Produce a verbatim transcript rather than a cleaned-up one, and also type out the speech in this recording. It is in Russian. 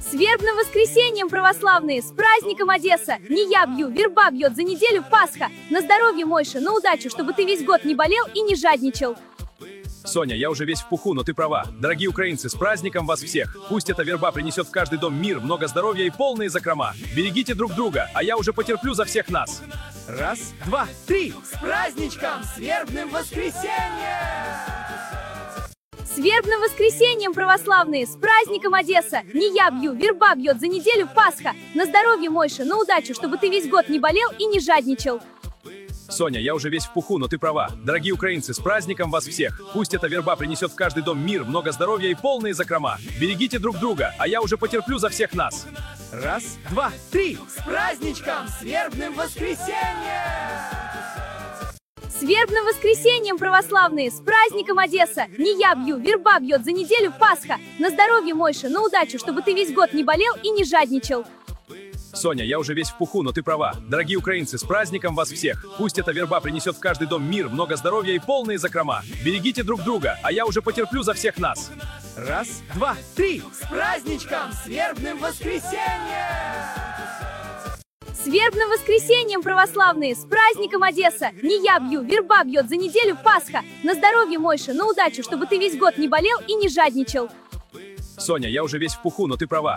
С вербным воскресеньем, православные! С праздником, Одесса! Не я бью, верба бьет за неделю Пасха! На здоровье, Мойша, на удачу, чтобы ты весь год не болел и не жадничал! Соня, я уже весь в пуху, но ты права. Дорогие украинцы, с праздником вас всех! Пусть эта верба принесет в каждый дом мир, много здоровья и полные закрома. Берегите друг друга, а я уже потерплю за всех нас. Раз, два, три! С праздничком! С вербным воскресеньем! С вербным воскресеньем, православные! С праздником, Одесса! Не я бью, верба бьет за неделю Пасха! На здоровье, Мойша, на удачу, чтобы ты весь год не болел и не жадничал! Соня, я уже весь в пуху, но ты права. Дорогие украинцы, с праздником вас всех! Пусть эта верба принесет в каждый дом мир, много здоровья и полные закрома. Берегите друг друга, а я уже потерплю за всех нас. Раз, два, три! С праздничком! С вербным воскресеньем! С вербным воскресеньем, православные! С праздником, Одесса! Не я бью, верба бьет за неделю Пасха! На здоровье, Мойша, на удачу, чтобы ты весь год не болел и не жадничал! Соня, я уже весь в пуху, но ты права. Дорогие украинцы, с праздником вас всех! Пусть эта верба принесет в каждый дом мир, много здоровья и полные закрома. Берегите друг друга, а я уже потерплю за всех нас. Раз, два, три! С праздничком! С вербным воскресеньем! С вербным воскресеньем, православные! С праздником, Одесса! Не я бью, верба бьет за неделю Пасха! На здоровье, Мойша, на удачу, чтобы ты весь год не болел и не жадничал! Соня, я уже весь в пуху, но ты права.